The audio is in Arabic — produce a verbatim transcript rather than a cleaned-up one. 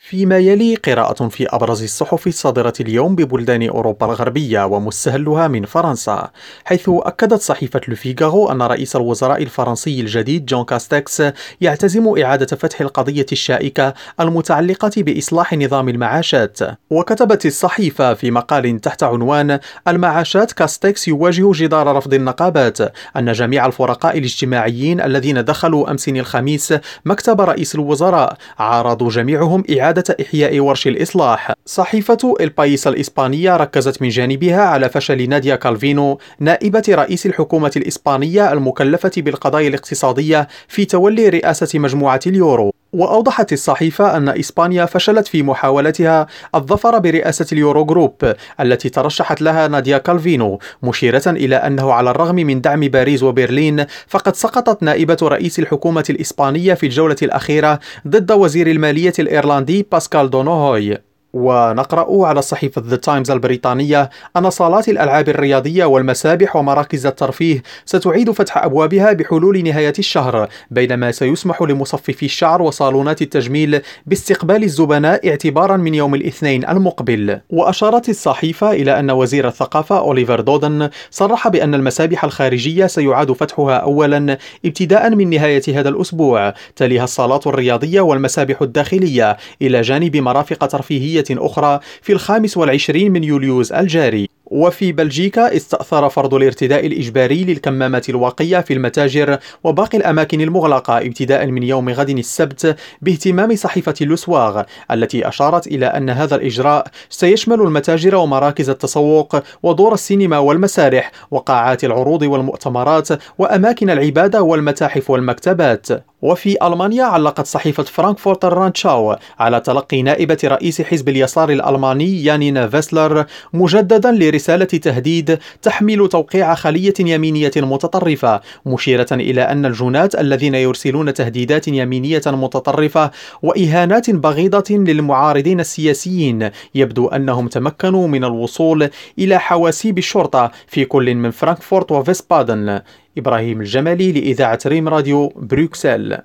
فيما يلي قراءة في أبرز الصحف الصادرة اليوم ببلدان أوروبا الغربية ومستهلها من فرنسا، حيث أكدت صحيفة لوفيغارو أن رئيس الوزراء الفرنسي الجديد جون كاستكس يعتزم إعادة فتح القضية الشائكة المتعلقة بإصلاح نظام المعاشات. وكتبت الصحيفة في مقال تحت عنوان المعاشات، كاستكس يواجه جدار رفض النقابات، أن جميع الفرقاء الاجتماعيين الذين دخلوا أمس الخميس مكتب رئيس الوزراء عارضوا جميعهم إعادة إحياء ورش الإصلاح. صحيفة البايس الإسبانية ركزت من جانبها على فشل ناديا كالفينو نائبة رئيس الحكومة الإسبانية المكلفة بالقضايا الاقتصادية في تولي رئاسة مجموعة اليورو. وأوضحت الصحيفة أن إسبانيا فشلت في محاولتها الظفر برئاسة اليورو جروب التي ترشحت لها ناديا كالفينو، مشيرة إلى أنه على الرغم من دعم باريس وبرلين فقد سقطت نائبة رئيس الحكومة الإسبانية في الجولة الأخيرة ضد وزير المالية الإيرلندي باسكال دونوهوي. ونقرأ على صحيفة ذا تايمز البريطانية أن صالات الألعاب الرياضية والمسابح ومراكز الترفيه ستعيد فتح أبوابها بحلول نهاية الشهر، بينما سيسمح لمصففي الشعر وصالونات التجميل باستقبال الزبناء اعتبارا من يوم الاثنين المقبل. وأشارت الصحيفة إلى أن وزير الثقافة أوليفر دودن صرح بأن المسابح الخارجية سيعاد فتحها أولا ابتداء من نهاية هذا الأسبوع، تليها الصالات الرياضية والمسابح الداخلية، إلى جانب مرافق ترفيهية أخرى في الخامس والعشرين من يوليوز الجاري. وفي بلجيكا استأثر فرض الارتداء الإجباري للكمامات الواقية في المتاجر وباقي الأماكن المغلقة ابتداء من يوم غد السبت باهتمام صحيفة لوسواغ، التي أشارت إلى أن هذا الإجراء سيشمل المتاجر ومراكز التسوق ودور السينما والمسارح وقاعات العروض والمؤتمرات وأماكن العبادة والمتاحف والمكتبات. وفي ألمانيا علقت صحيفة فرانكفورتر رانتشاو على تلقي نائبة رئيس حزب اليسار الألماني يانين فيسلر مجددا لرسالة تهديد تحمل توقيع خلية يمينية متطرفة، مشيرة إلى أن الجنات الذين يرسلون تهديدات يمينية متطرفة وإهانات بغيضة للمعارضين السياسيين يبدو أنهم تمكنوا من الوصول إلى حواسيب الشرطة في كل من فرانكفورت وفيسبادن. إبراهيم الجمالي لإذاعة ريم راديو بروكسل.